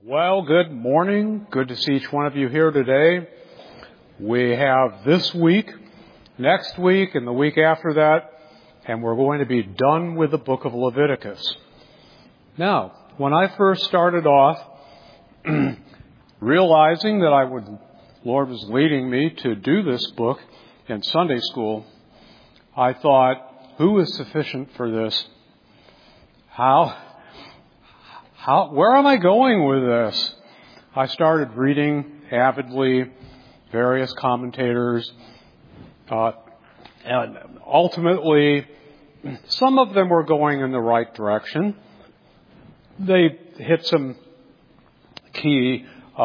Well, good morning. Good to see each one of you here today. We have this week, next week, and the week after that, and we're going to be done with the book of Leviticus. Now, when I first started off, realizing that Lord was leading me to do this book in Sunday school, I thought, who is sufficient for this? Where am I going with this? I started reading avidly various commentators, and ultimately, some of them were going in the right direction. They hit some key,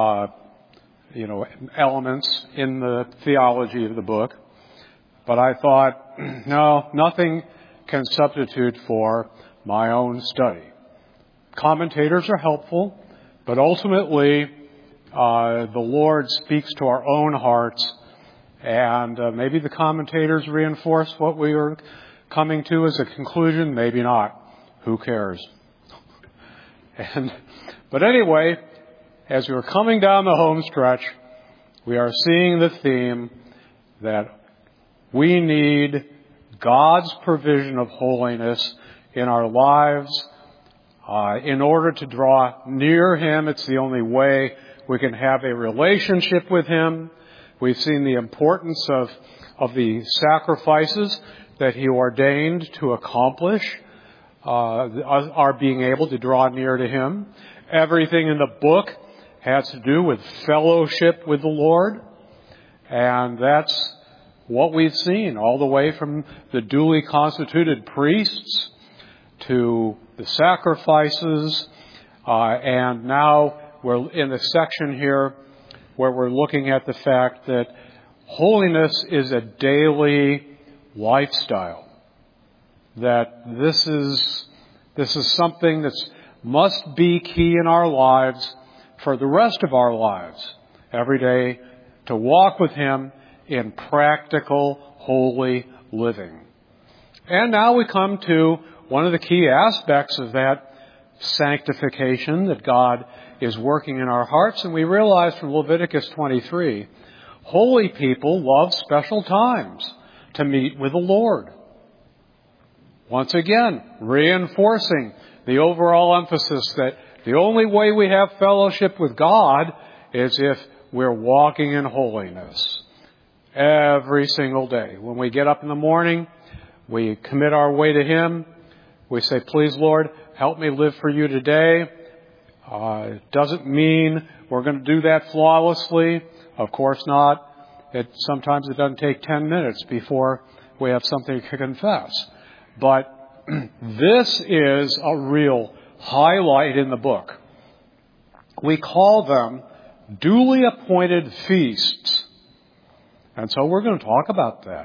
elements in the theology of the book. But I thought, no, nothing can substitute for my own study. Commentators are helpful, but ultimately, the Lord speaks to our own hearts, and maybe the commentators reinforce what we are coming to as a conclusion, maybe not. Who cares? But anyway, as we're coming down the home stretch, we are seeing the theme that we need God's provision of holiness in our lives. In order to draw near Him, it's the only way we can have a relationship with Him. We've seen the importance of the sacrifices that He ordained to accomplish our being able to draw near to Him. Everything in the book has to do with fellowship with the Lord. And that's what we've seen all the way from the duly constituted priests to the sacrifices, and now we're in the section here where we're looking at the fact that holiness is a daily lifestyle. That this is something that must be key in our lives for the rest of our lives. Every day to walk with Him in practical, holy living. And now we come to one of the key aspects of that sanctification that God is working in our hearts, and we realize from Leviticus 23, holy people love special times to meet with the Lord. Once again, reinforcing the overall emphasis that the only way we have fellowship with God is if we're walking in holiness every single day. When we get up in the morning, we commit our way to Him. We say, please, Lord, help me live for You today. It doesn't mean we're going to do that flawlessly. Of course not. Sometimes it doesn't take 10 minutes before we have something to confess. But this is a real highlight in the book. We call them duly appointed feasts. And so we're going to talk about that.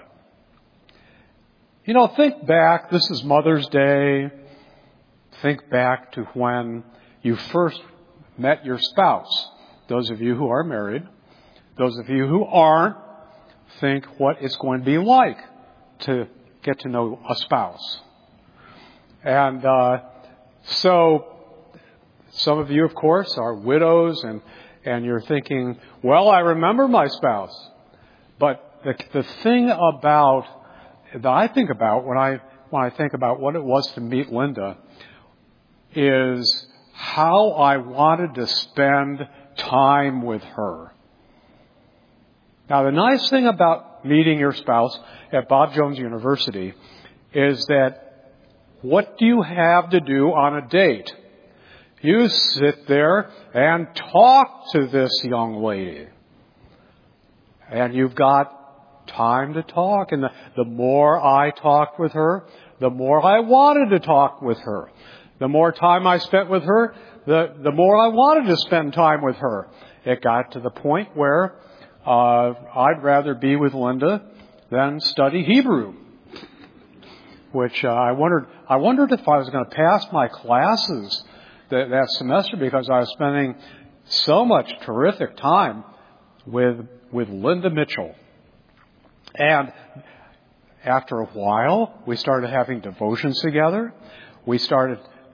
Think back. This is Mother's Day. Think back to when you first met your spouse. Those of you who are married. Those of you who aren't, think what it's going to be like to get to know a spouse. And so some of you, of course, are widows, and you're thinking, well, I remember my spouse. But the thing that I think about when I think about what it was to meet Linda is how I wanted to spend time with her. Now, the nice thing about meeting your spouse at Bob Jones University is that what do you have to do on a date? You sit there and talk to this young lady. And you've got time to talk. And the more I talked with her, the more I wanted to talk with her. The more time I spent with her, the more I wanted to spend time with her. It got to the point where I'd rather be with Linda than study Hebrew. Which I wondered if I was going to pass my classes that semester because I was spending so much terrific time with Linda Mitchell. And after a while, we started having devotions together. We started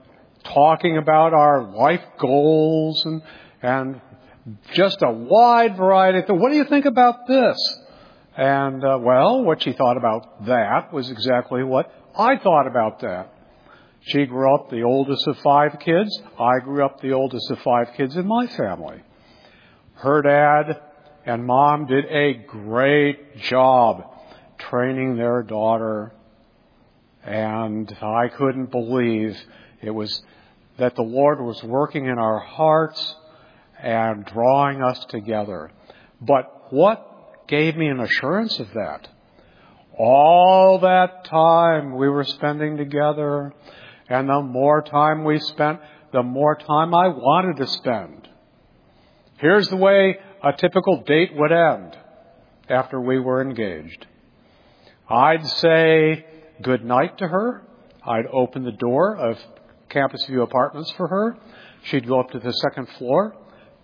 talking about our life goals and just a wide variety of things. What do you think about this? And, what she thought about that was exactly what I thought about that. She grew up the oldest of 5 kids. I grew up the oldest of 5 kids in my family. Her dad and mom did a great job training their daughter. And I couldn't believe it was that the Lord was working in our hearts and drawing us together. But what gave me an assurance of that? All that time we were spending together, and the more time we spent, the more time I wanted to spend. Here's the way a typical date would end after we were engaged. I'd say good night to her. I'd open the door of Campus View Apartments for her. She'd go up to the second floor,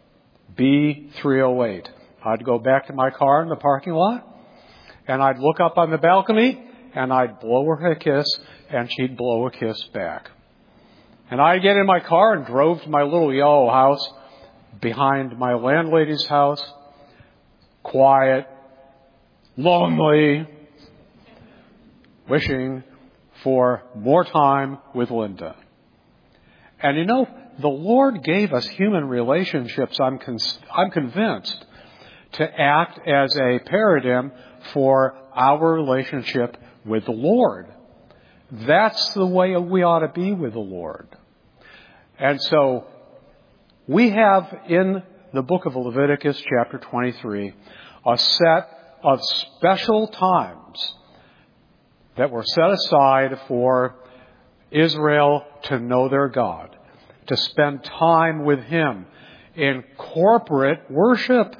B308. I'd go back to my car in the parking lot, and I'd look up on the balcony, and I'd blow her a kiss, and she'd blow a kiss back. And I'd get in my car and drove to my little yellow house behind my landlady's house, quiet, lonely, wishing for more time with Linda. And you know, the Lord gave us human relationships, I'm convinced, to act as a paradigm for our relationship with the Lord. That's the way we ought to be with the Lord. And so we have in the book of Leviticus, chapter 23, a set of special times that were set aside for Israel to know their God, to spend time with Him in corporate worship.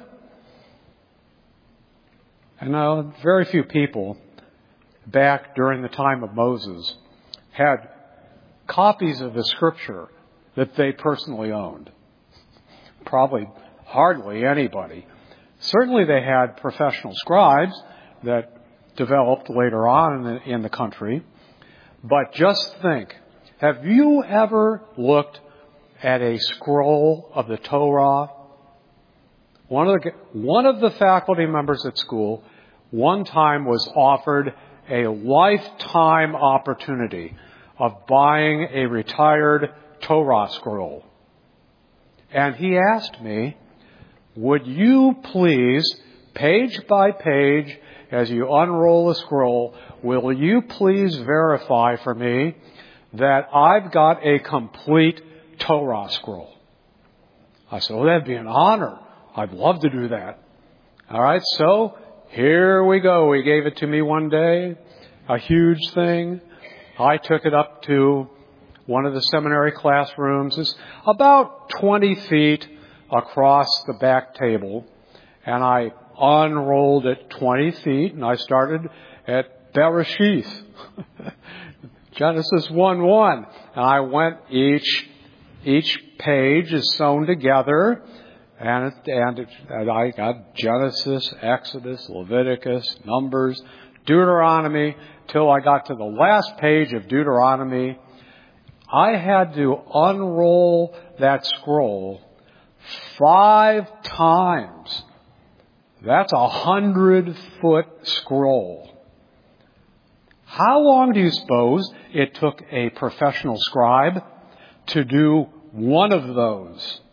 And now, very few people back during the time of Moses had copies of the Scripture that they personally owned. Probably hardly anybody. Certainly they had professional scribes that developed later on in the country. But just think, have you ever looked at a scroll of the Torah? One of the faculty members at school one time was offered a lifetime opportunity of buying a retired Torah scroll. And he asked me, would you please, page by page, as you unroll the scroll, will you please verify for me that I've got a complete Torah scroll? I said, well, that'd be an honor. I'd love to do that. All right, so here we go. He gave it to me one day, a huge thing. I took it up to one of the seminary classrooms. It's about 20 feet across the back table. And I unrolled it 20 feet, and I started at Bereshith, Genesis 1:1. And I went, each page is sewn together, and I got Genesis, Exodus, Leviticus, Numbers, Deuteronomy, till I got to the last page of Deuteronomy. I had to unroll that scroll 5 times. That's 100-foot scroll. How long do you suppose it took a professional scribe to do one of those?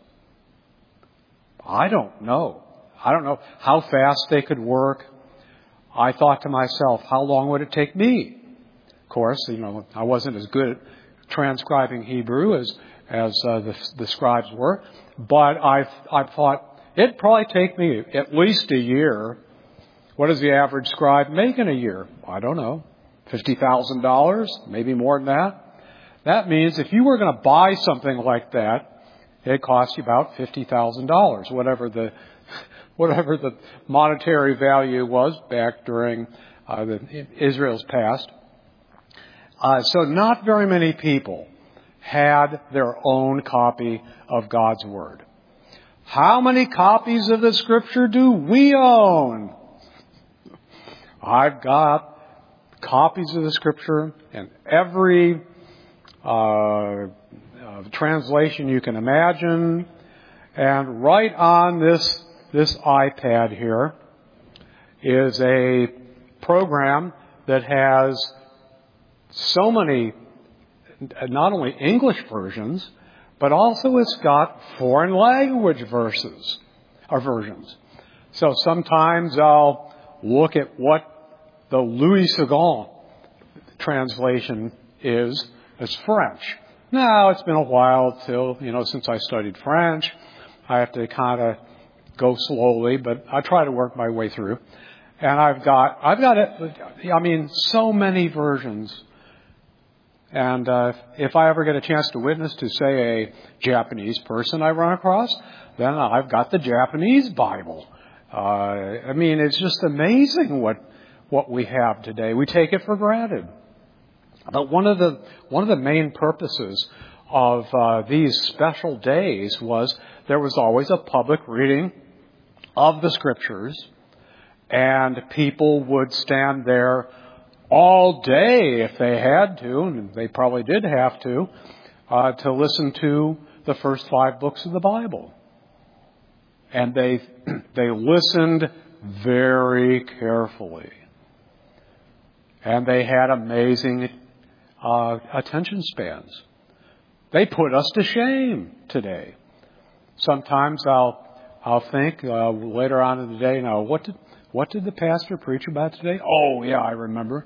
I don't know. I don't know how fast they could work. I thought to myself, how long would it take me? Of course, I wasn't as good at transcribing Hebrew as the scribes were, but I thought it'd probably take me at least a year. What does the average scribe make in a year? I don't know. $50,000, maybe more than that. That means if you were going to buy something like that, it cost you about $50,000, whatever the monetary value was back during Israel's past. So not very many people had their own copy of God's Word. How many copies of the Scripture do we own? I've got copies of the Scripture in every translation you can imagine. And right on this iPad here is a program that has so many, not only English versions, but also it's got foreign language versions. So sometimes I'll look at what the Louis Segond translation is. It's French. Now, it's been a while since I studied French. I have to kind of go slowly, but I try to work my way through. And I've got so many versions. And if I ever get a chance to witness to, say, a Japanese person I run across, then I've got the Japanese Bible. It's just amazing what we have today. We take it for granted. But one of the main purposes of these special days was there was always a public reading of the Scriptures, and people would stand there all day if they had to, and they probably did have to listen to the first 5 books of the Bible. And they listened very carefully. And they had amazing attention spans. They put us to shame today. Sometimes I'll think later on in the day, now what did the pastor preach about today? Oh yeah, I remember.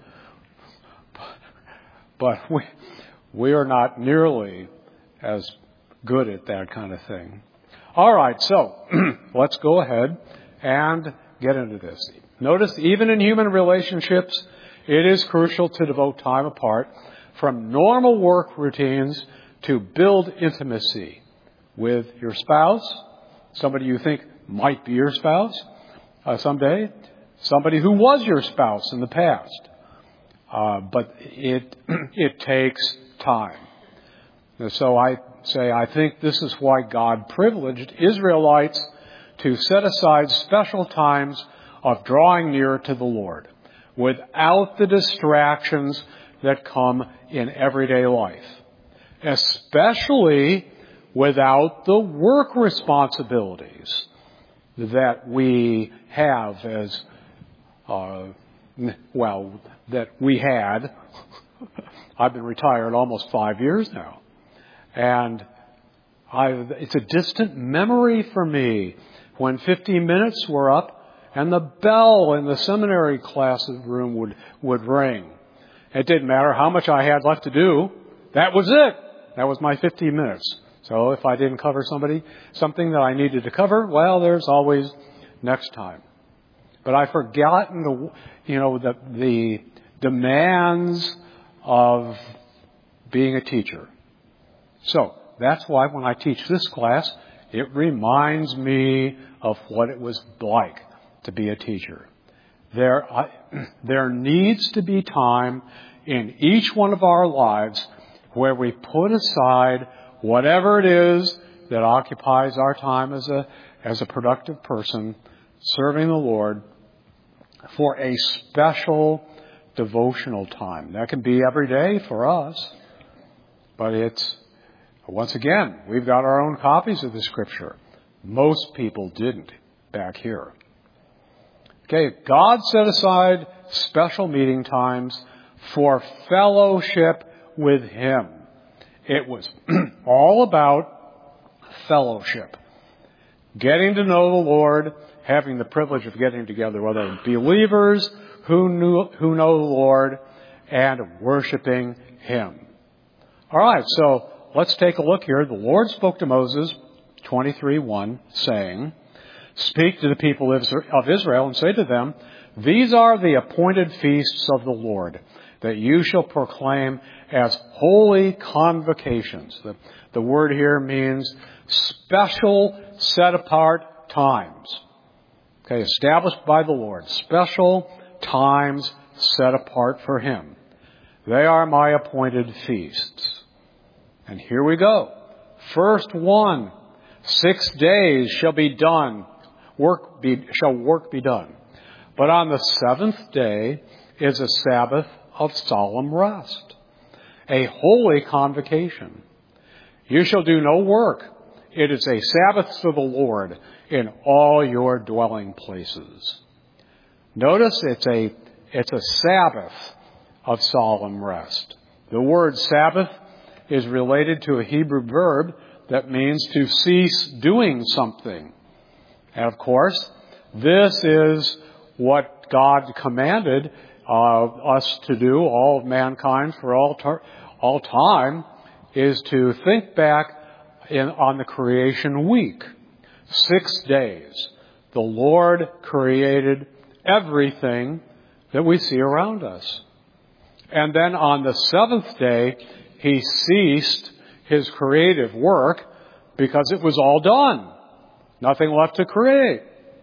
But we are not nearly as good at that kind of thing. All right, so let's go ahead and get into this. Notice, even in human relationships, it is crucial to devote time apart from normal work routines to build intimacy with your spouse, somebody you think might be your spouse someday, somebody who was your spouse in the past. But it takes time. And so I think this is why God privileged Israelites to set aside special times of drawing near to the Lord without the distractions that come in everyday life, especially without the work responsibilities that we have that we had. I've been retired almost 5 years now. And it's a distant memory for me when 15 minutes were up and the bell in the seminary classroom would ring. It didn't matter how much I had left to do. That was it. That was my 15 minutes. So if I didn't cover something that I needed to cover, well, there's always next time. But I've forgotten the demands of being a teacher. So that's why when I teach this class, it reminds me of what it was like to be a teacher. There needs to be time in each one of our lives where we put aside whatever it is that occupies our time as a productive person serving the Lord for a special devotional time. That can be every day for us, but once again, we've got our own copies of the Scripture. Most people didn't back here. Okay, God set aside special meeting times for fellowship with Him. It was all about fellowship. Getting to know the Lord, having the privilege of getting together with other believers who know the Lord, and worshiping Him. All right, so let's take a look here. The Lord spoke to Moses, 23:1, saying, "Speak to the people of Israel and say to them, these are the appointed feasts of the Lord, that you shall proclaim as holy convocations." The word here means special, set-apart times. Okay, established by the Lord. Special times set apart for Him. They are my appointed feasts. And here we go. First one, 6 days shall be done. Work be done. But on the 7th day is a Sabbath of solemn rest, a holy convocation. You shall do no work. It is a Sabbath to the Lord in all your dwelling places. Notice it's a Sabbath of solemn rest. The word Sabbath is related to a Hebrew verb that means to cease doing something. And of course, this is what God commanded us to do, all of mankind for all time, is to think back on the creation week. 6 days. The Lord created everything that we see around us. And then on the seventh day, He ceased His creative work because it was all done. Nothing left to create.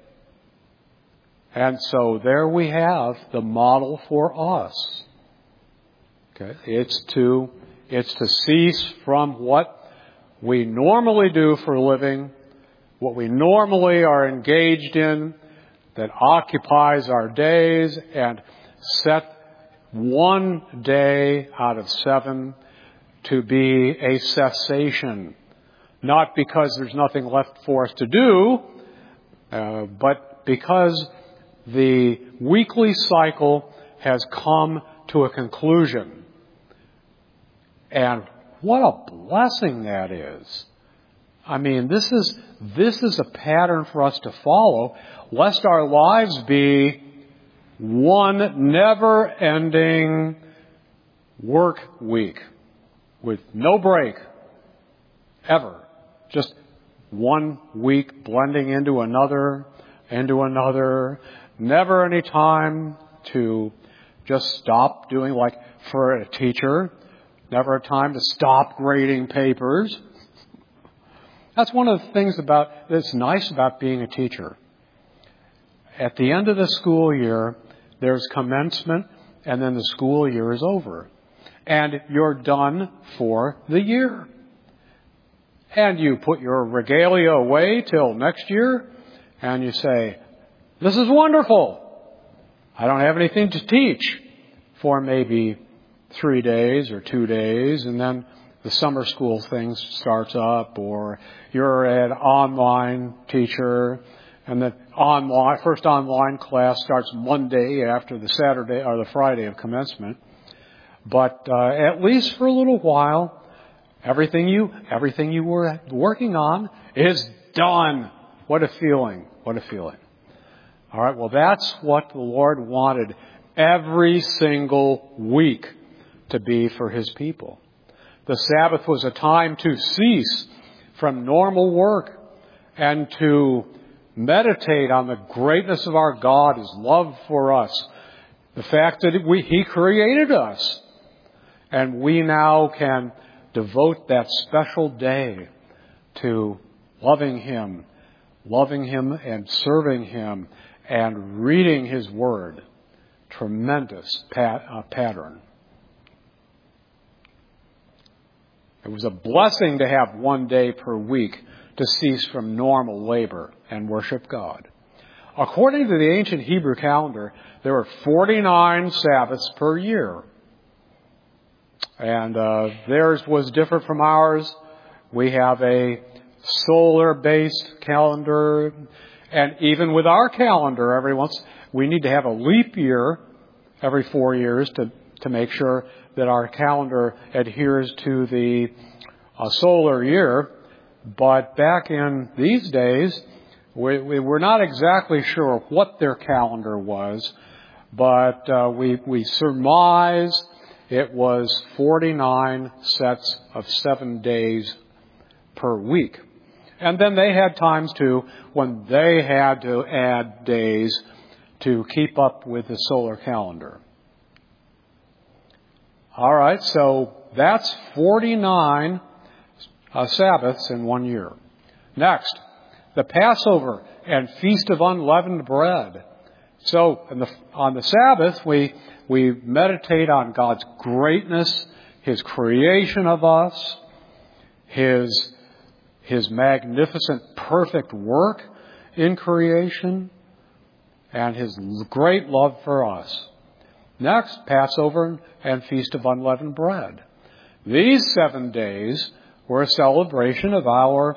And so there we have the model for us. Okay? It's to cease from what we normally do for a living, what we normally are engaged in, that occupies our days, and set one day out of 7 to be a cessation. Not because there's nothing left for us to do, but because the weekly cycle has come to a conclusion. And what a blessing that is. I mean, this is a pattern for us to follow, lest our lives be one never-ending work week with no break, ever. Just one week blending into another, never any time to just stop doing, like for a teacher, never a time to stop grading papers. That's one of the things that's nice about being a teacher. At the end of the school year, there's commencement, and then the school year is over. And you're done for the year. And you put your regalia away till next year, and you say, this is wonderful. I don't have anything to teach for maybe 3 days or 2 days, and then the summer school thing starts up, or you're an online teacher, and the first online class starts Monday after the Saturday or the Friday of commencement. But at least for a little while, everything you were working on is done. What a feeling! What a feeling! All right. Well, that's what the Lord wanted every single week to be for His people. The Sabbath was a time to cease from normal work and to meditate on the greatness of our God, His love for us, the fact that He created us. And we now can devote that special day to loving Him and serving Him and reading His Word. Tremendous pattern. It was a blessing to have 1 day per week to cease from normal labor and worship God. According to the ancient Hebrew calendar, there were 49 Sabbaths per year. And theirs was different from ours. We have a solar-based calendar. And even with our calendar, we need to have a leap year every 4 years to make sure that our calendar adheres to the solar year. But back in these days, we were not exactly sure what their calendar was, but we surmise it was 49 sets of 7 days per week. And then they had times too when they had to add days to keep up with the solar calendar. All right, so that's 49 Sabbaths in 1 year. Next, the Passover and Feast of Unleavened Bread. So on the Sabbath, we meditate on God's greatness, His creation of us, His magnificent, perfect work in creation, and His great love for us. Next, Passover and Feast of Unleavened Bread. These 7 days were a celebration of our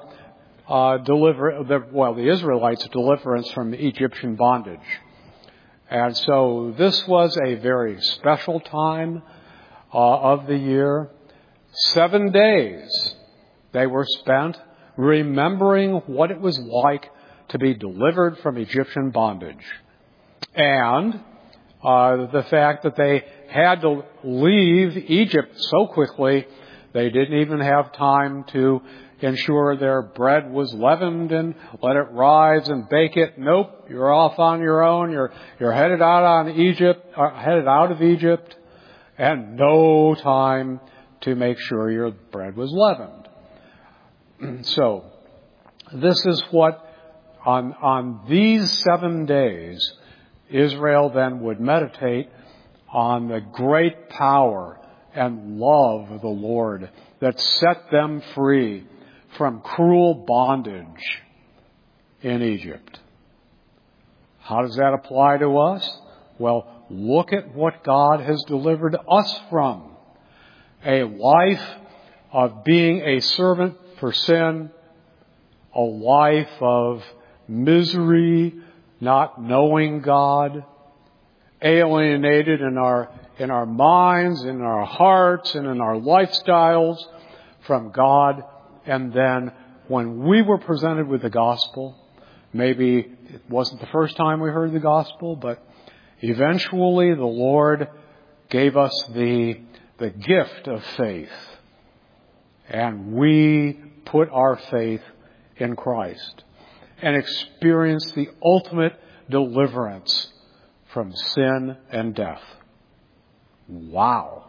the Israelites' deliverance from Egyptian bondage. And so this was a very special time of the year. 7 days they were spent remembering what it was like to be delivered from Egyptian bondage. And the fact that they had to leave Egypt so quickly, they didn't even have time to ensure their bread was leavened and let it rise and bake it. Nope, you're off on your own. You're headed out of Egypt, and no time to make sure your bread was leavened. So, this is what on these 7 days, Israel then would meditate on the great power and love of the Lord that set them free from cruel bondage in Egypt. How does that apply to us? Well, look at what God has delivered us from. A life of being a servant for sin, a life of misery, not knowing God, alienated in our minds, in our hearts, and in our lifestyles from God. And then when we were presented with the gospel, maybe it wasn't the first time we heard the gospel, but eventually the Lord gave us the gift of faith. And we put our faith in Christ and experienced the ultimate deliverance from sin and death. Wow.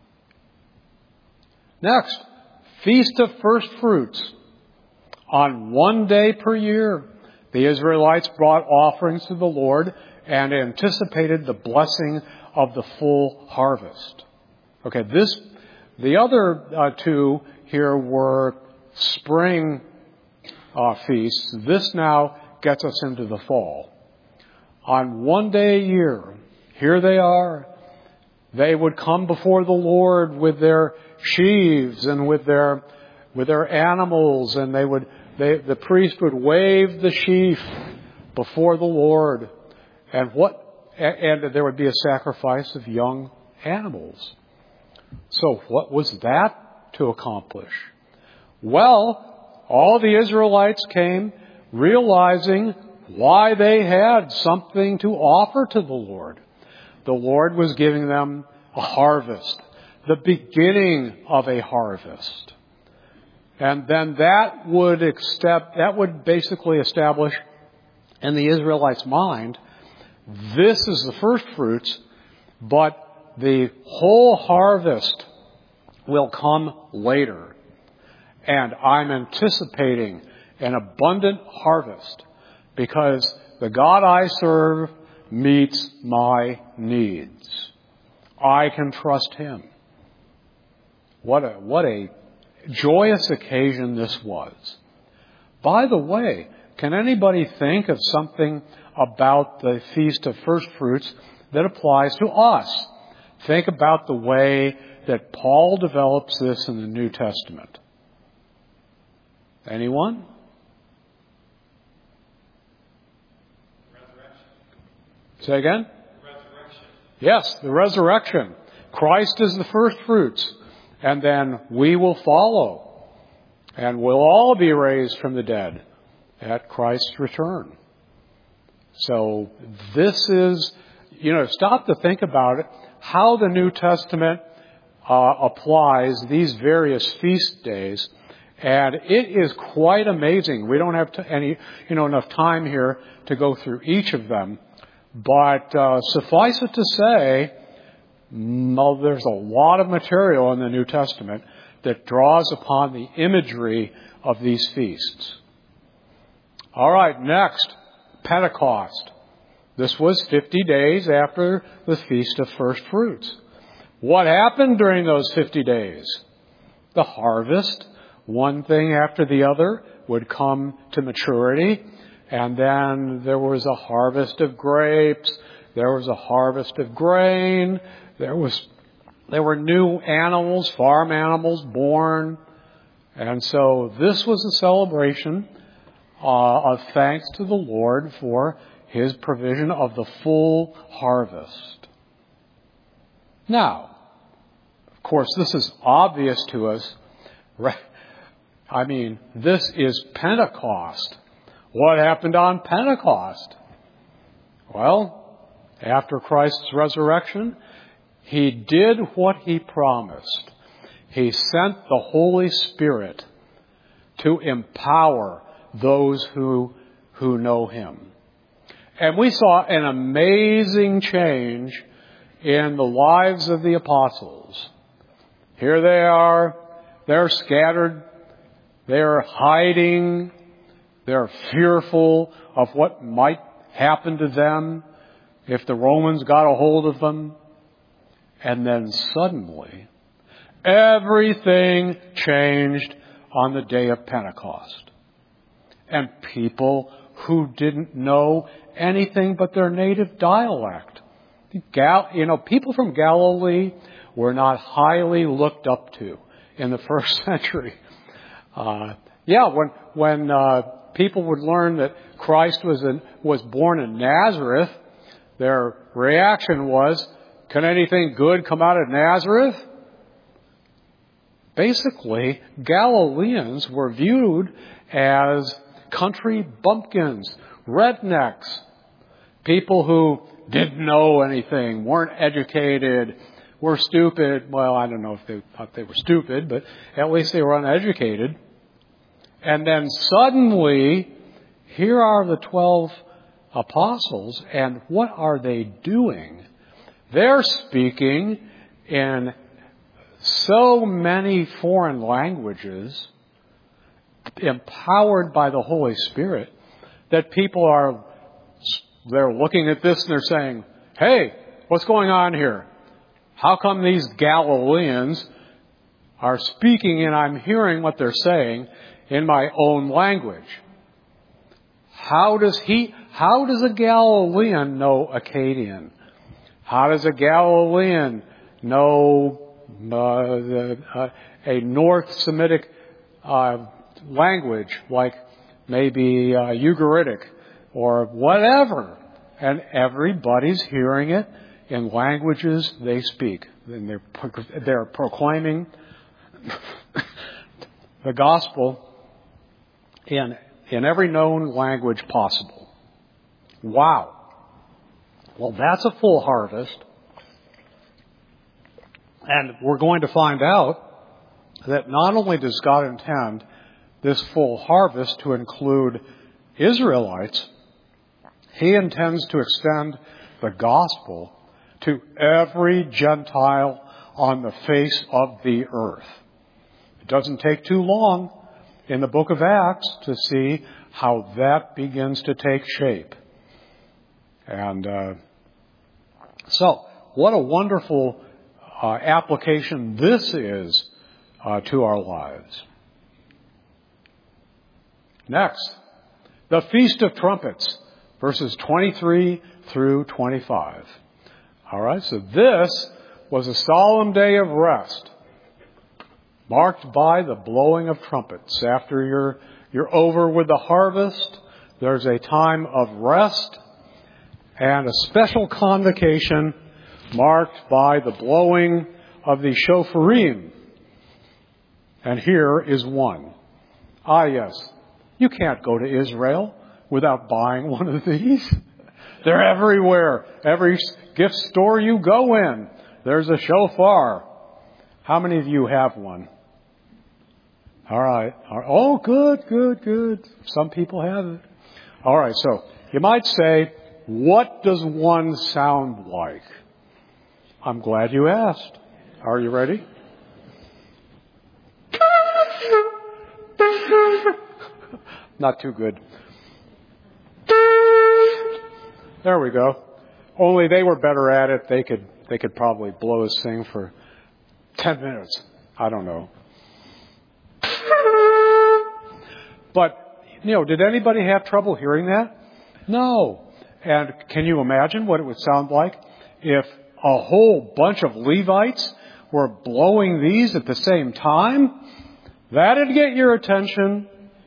Next, Feast of First Fruits. On 1 day per year, the Israelites brought offerings to the Lord and anticipated the blessing of the full harvest. Okay, the other two here were spring feasts. This now gets us into the fall. On 1 day a year, here they are. They would come before the Lord with their sheaves and with their animals, and the priest would wave the sheaf before the Lord, and there would be a sacrifice of young animals. So what was that to accomplish? Well, all the Israelites came realizing why they had something to offer to the Lord. The Lord was giving them a harvest, the beginning of a harvest. And then that would basically establish in the Israelites' mind, this is the first fruits, but the whole harvest will come later. And I'm anticipating an abundant harvest because the God I serve meets my needs. I can trust Him. What a joyous occasion this was. By the way, can anybody think of something about the Feast of First Fruits that applies to us? Think about the way that Paul develops this in the New Testament. Anyone? Say again? The resurrection. Yes, the resurrection. Christ is the first fruits, and then we will follow, and we'll all be raised from the dead at Christ's return. So this is, stop to think about it, how the New Testament applies these various feast days, and it is quite amazing. We don't have enough time here to go through each of them. But suffice it to say, there's a lot of material in the New Testament that draws upon the imagery of these feasts. All right, next, Pentecost. This was 50 days after the Feast of First Fruits. What happened during those 50 days? The harvest, one thing after the other, would come to maturity. And then there was a harvest of grapes. There was a harvest of grain. There were new animals, farm animals born. And so this was a celebration of thanks to the Lord for His provision of the full harvest. Now, of course, this is obvious to us. I mean, this is Pentecost. What happened on Pentecost? Well, after Christ's resurrection, He did what He promised. He sent the Holy Spirit to empower those who know Him. And we saw an amazing change in the lives of the apostles. Here they are. They're scattered. They're hiding. They're fearful of what might happen to them if the Romans got a hold of them. And then suddenly, everything changed on the day of Pentecost. And people who didn't know anything but their native dialect. People from Galilee were not highly looked up to in the first century. When people would learn that Christ was born in Nazareth, their reaction was, can anything good come out of Nazareth? Basically, Galileans were viewed as country bumpkins, rednecks, people who didn't know anything, weren't educated, were stupid. Well, I don't know if they thought they were stupid, but at least they were uneducated. And then suddenly, here are the 12 apostles, and what are they doing? They're speaking in so many foreign languages, empowered by the Holy Spirit, that people they're looking at this and they're saying, hey, what's going on here? How come these Galileans are speaking and I'm hearing what they're saying in my own language? How does a Galilean know Akkadian? How does a Galilean know a North Semitic language like maybe Ugaritic or whatever? And everybody's hearing it in languages they speak. And they're proclaiming the gospel in every known language possible. Wow. Well, that's a full harvest. And we're going to find out that not only does God intend this full harvest to include Israelites, He intends to extend the gospel to every Gentile on the face of the earth. It doesn't take too long in the book of Acts to see how that begins to take shape. And so, what a wonderful application this is to our lives. Next, the Feast of Trumpets, verses 23 through 25. All right, so this was a solemn day of rest, marked by the blowing of trumpets. After you're over with the harvest, there's a time of rest and a special convocation marked by the blowing of the shofarim. And here is one. Ah, yes, you can't go to Israel without buying one of these. They're everywhere. Every gift store you go in, there's a shofar. How many of you have one? All right. Oh, good. Some people have it. All right, so you might say, what does one sound like? I'm glad you asked. Are you ready? Not too good. There we go. Only they were better at it. They could probably blow this thing for 10 minutes. I don't know. But, did anybody have trouble hearing that? No. And can you imagine what it would sound like if a whole bunch of Levites were blowing these at the same time? That'd get your attention.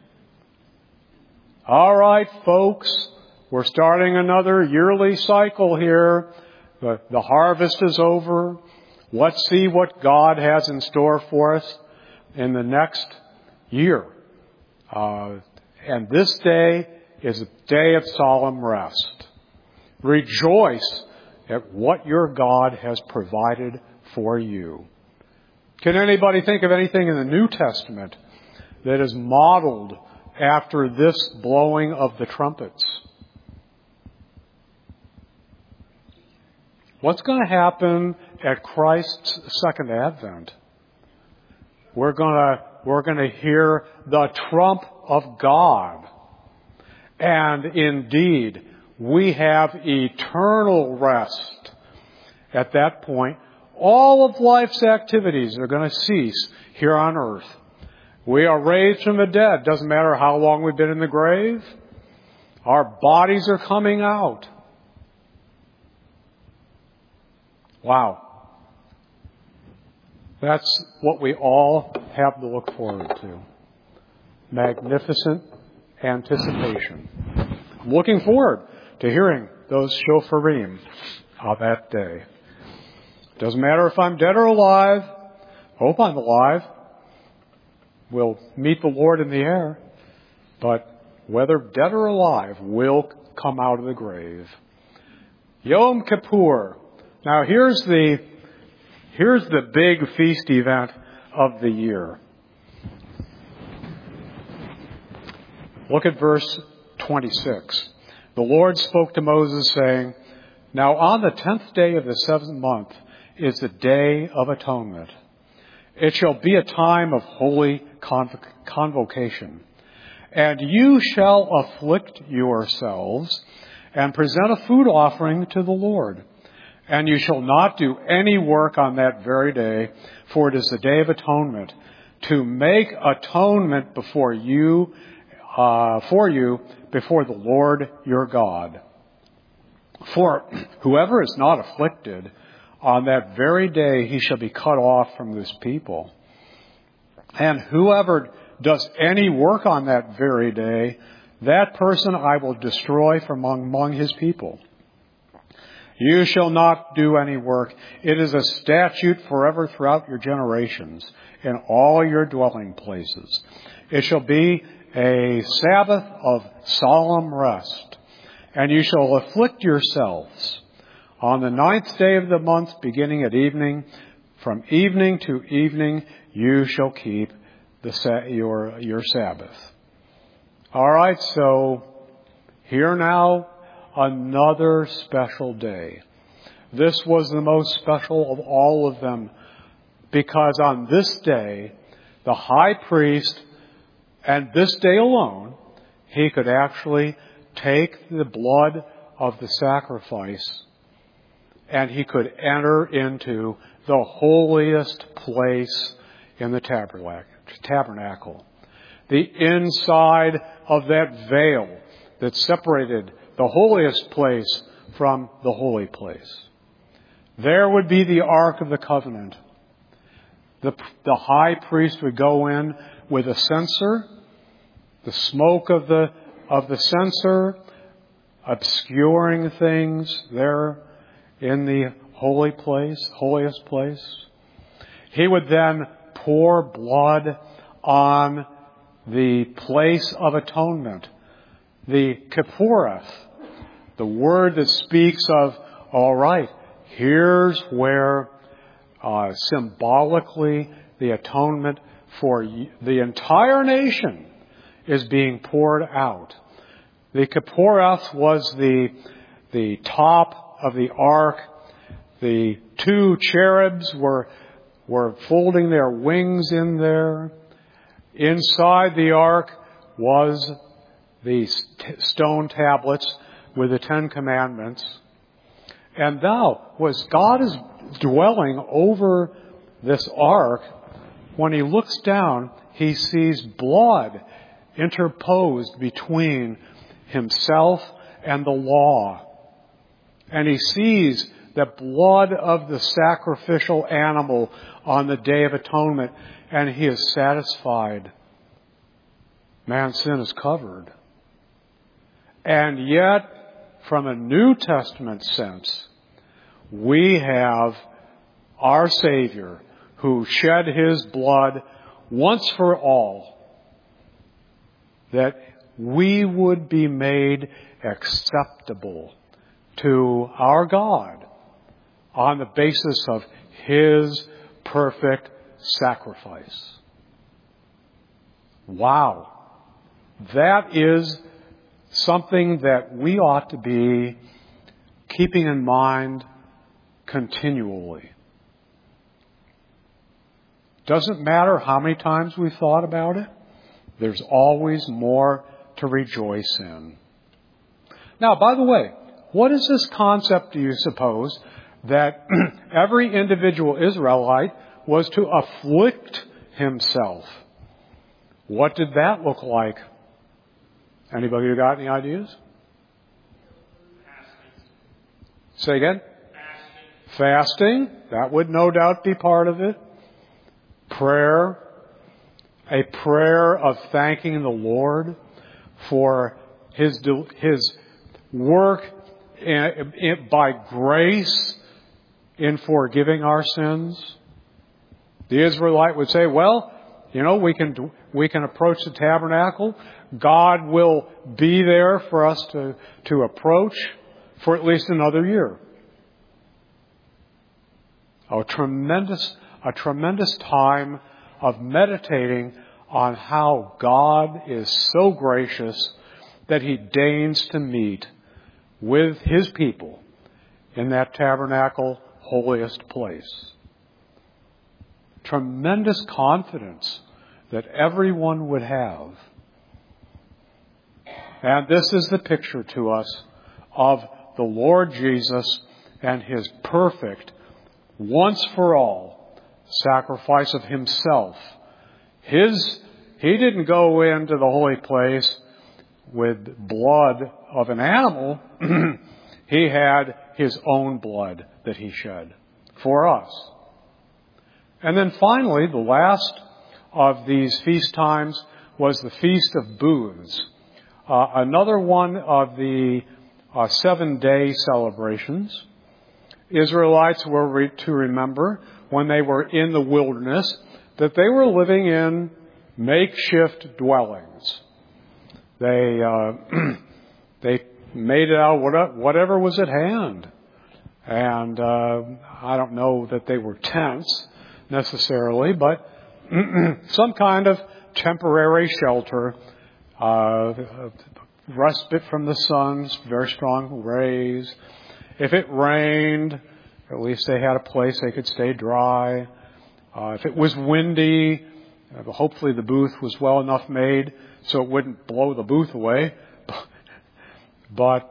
All right, folks, we're starting another yearly cycle here. The harvest is over. Let's see what God has in store for us in the next year. And this day is a day of solemn rest. Rejoice at what your God has provided for you. Can anybody think of anything in the New Testament that is modeled after this blowing of the trumpets? What's going to happen at Christ's second advent? We're going to hear the trump of God. And indeed, we have eternal rest. At that point, all of life's activities are going to cease here on earth. We are raised from the dead. Doesn't matter how long we've been in the grave. Our bodies are coming out. Wow. That's what we all have to look forward to. Magnificent anticipation. I'm looking forward to hearing those shofarim of that day. Doesn't matter if I'm dead or alive. Hope I'm alive. We'll meet the Lord in the air. But whether dead or alive, we'll come out of the grave. Yom Kippur. Now here's the big feast event of the year. Look at verse 26. The Lord spoke to Moses, saying, Now on the 10th day of the 7th month is the Day of Atonement. It shall be a time of holy convocation. And you shall afflict yourselves and present a food offering to the Lord. And you shall not do any work on that very day, for it is the Day of Atonement, to make atonement before you before the Lord your God. For whoever is not afflicted on that very day, he shall be cut off from this people. And whoever does any work on that very day, that person I will destroy from among his people. You shall not do any work. It is a statute forever throughout your generations, in all your dwelling places. It shall be a Sabbath of solemn rest, and you shall afflict yourselves. On the 9th day of the month, beginning at evening, from evening to evening, you shall keep your Sabbath. All right, so here now, another special day. This was the most special of all of them, because on this day, the high priest, and this day alone, he could actually take the blood of the sacrifice and he could enter into the holiest place in the tabernacle. The inside of that veil that separated the holiest place from the holy place. There would be the Ark of the Covenant. The high priest would go in with a censer, the smoke of the censer obscuring things there in the holy place, holiest place. He would then pour blood on the place of atonement, the Kipporeth, the word that speaks of, all right, here's where symbolically the atonement for the entire nation is being poured out. The Kipporeth was the top of the ark. The two cherubs were folding their wings in there. Inside the ark was the stone tablets with the 10 Commandments. And God is dwelling over this ark. When he looks down, he sees blood interposed between himself and the law. And he sees the blood of the sacrificial animal on the Day of Atonement. and He is satisfied. Man's sin is covered. And yet, from a New Testament sense, we have our Savior who shed His blood once for all, that we would be made acceptable to our God on the basis of His perfect sacrifice. Wow. That is something that we ought to be keeping in mind continually. Doesn't matter how many times we've thought about it, there's always more to rejoice in. Now, by the way, what is this concept, do you suppose, that every individual Israelite was to afflict himself? What did that look like? Anybody who got any ideas? Say again? Fasting. That would no doubt be part of it. Prayer. A prayer of thanking the Lord for His work by grace in forgiving our sins. The Israelite would say, well, we can approach the tabernacle. God will be there for us to approach for at least another year. A tremendous time of meditating on how God is so gracious that He deigns to meet with His people in that tabernacle, holiest place. Tremendous confidence that everyone would have. And this is the picture to us of the Lord Jesus and His perfect, once for all, sacrifice of Himself. He didn't go into the holy place with blood of an animal. He had His own blood that He shed for us. And then finally, the last of these feast times was the Feast of Booths. Another one of the 7-day celebrations. Israelites were to remember when they were in the wilderness that they were living in makeshift dwellings. They made it out whatever was at hand. And I don't know that they were tents necessarily, but some kind of temporary shelter, respite from the sun's very strong rays. If it rained, at least they had a place they could stay dry. If it was windy, hopefully the booth was well enough made so it wouldn't blow the booth away. But,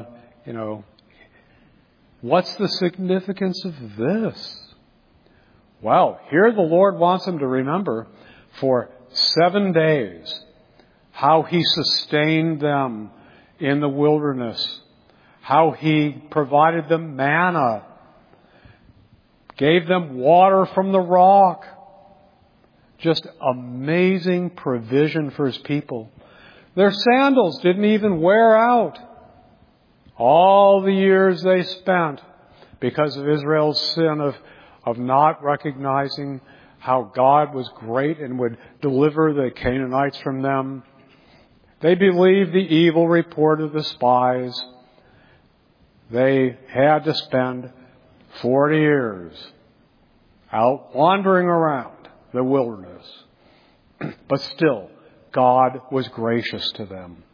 what's the significance of this? Well, here the Lord wants them to remember for 7 days how He sustained them in the wilderness, how He provided them manna, gave them water from the rock. Just amazing provision for His people. Their sandals didn't even wear out. All the years they spent because of Israel's sin of not recognizing how God was great and would deliver the Canaanites from them. They believed the evil report of the spies. They had to spend 40 years out wandering around the wilderness. But still, God was gracious to them.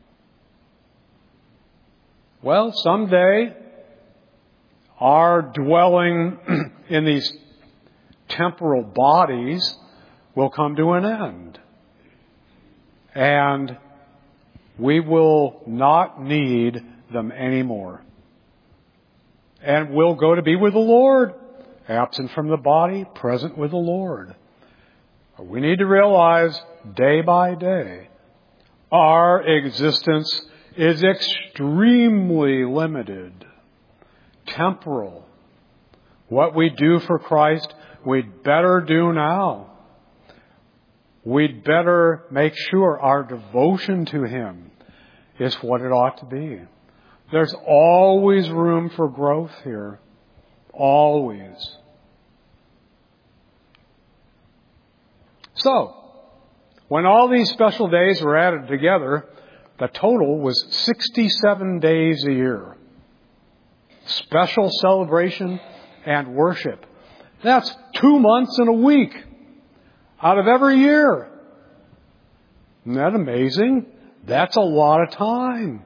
Well, someday, our dwelling in these temporal bodies will come to an end. And we will not need them anymore. And we'll go to be with the Lord. Absent from the body, present with the Lord. We need to realize day by day, our existence is extremely limited, temporal. What we do for Christ, we'd better do now. we'd better make sure our devotion to Him is what it ought to be. There's always room for growth here. Always. So, when all these special days were added together, the total was 67 days a year. Special celebration and worship. That's 2 months and a week out of every year. Isn't that amazing? That's a lot of time.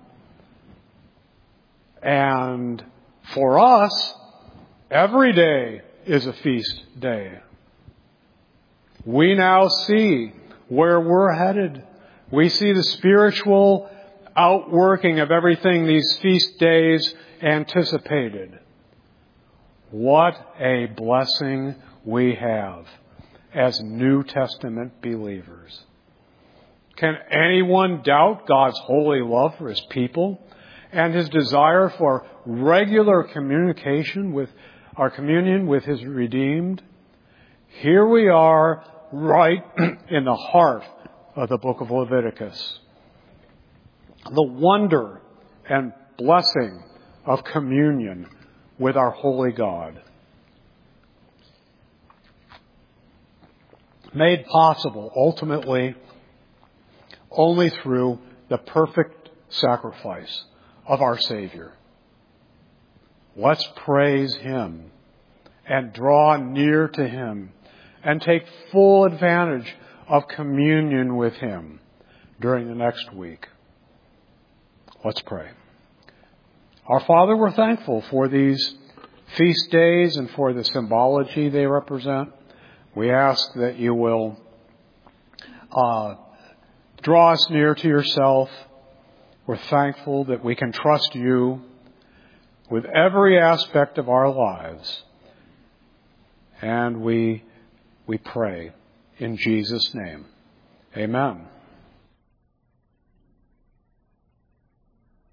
And for us, every day is a feast day. We now see where we're headed. We see the spiritual outworking of everything these feast days anticipated. What a blessing we have as New Testament believers. Can anyone doubt God's holy love for His people and His desire for regular communication with our communion with His redeemed? Here we are right in the heart of the book of Leviticus. The wonder and blessing of communion with our holy God. Made possible ultimately only through the perfect sacrifice of our Savior. Let's praise Him and draw near to Him and take full advantage of communion with Him during the next week. Let's pray. Our Father, we're thankful for these feast days and for the symbology they represent. We ask that you will draw us near to yourself. We're thankful that we can trust you with every aspect of our lives. And we pray in Jesus' name. Amen.